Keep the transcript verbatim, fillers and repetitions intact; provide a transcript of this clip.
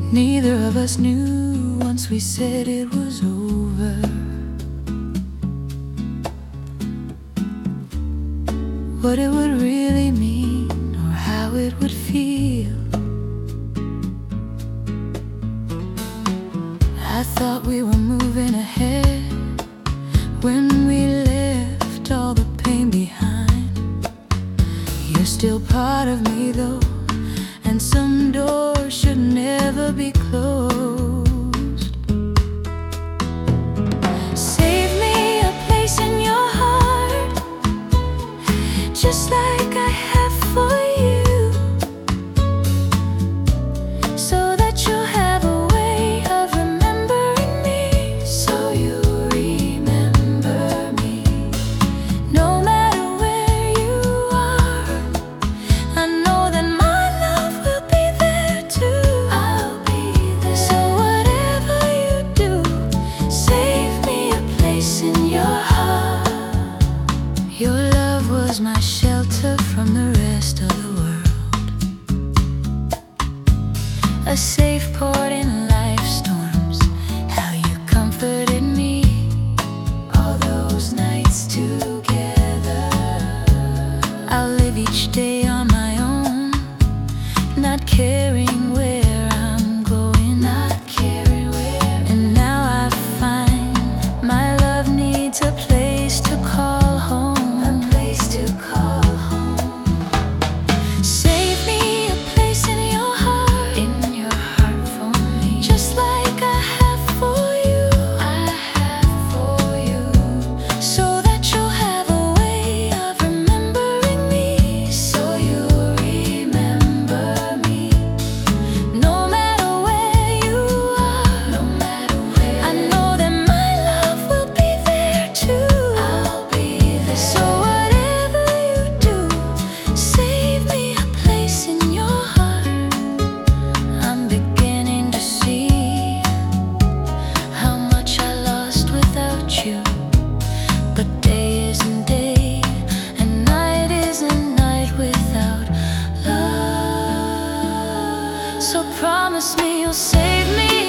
Neither of us knew once we said it was over what it would really mean or how it would feel. I thought we were moving ahead when we left all the pain behind. You're still part of me though, and some doors should never be closed. Save me a place in your heart, just like I have for you, so that you'll have a way of remembering me. So you remember me, no matter where you are. I know that my love will be there too. I'll be there. So whatever you do, save me a place in your heart. Your love was my shelter from the rest of the world, a safe port in life's storms. How you comforted me all those nights together. I'll live each day on my own, not caring where I'm going, not caring where. And now I find my love needs a place to call home, a place to call home. Save me a place in your heart, in your heart for me, just like I have for you, I have for you, so that you'll have a way of remembering me. So you remember me, no matter where you are, no matter where. I know that my love will be there too. I'll be there. So whatever you do, save me a place in your heart. I'm beginning to see how much I lost without you. But day isn't day, and night isn't night without love. So promise me you'll save me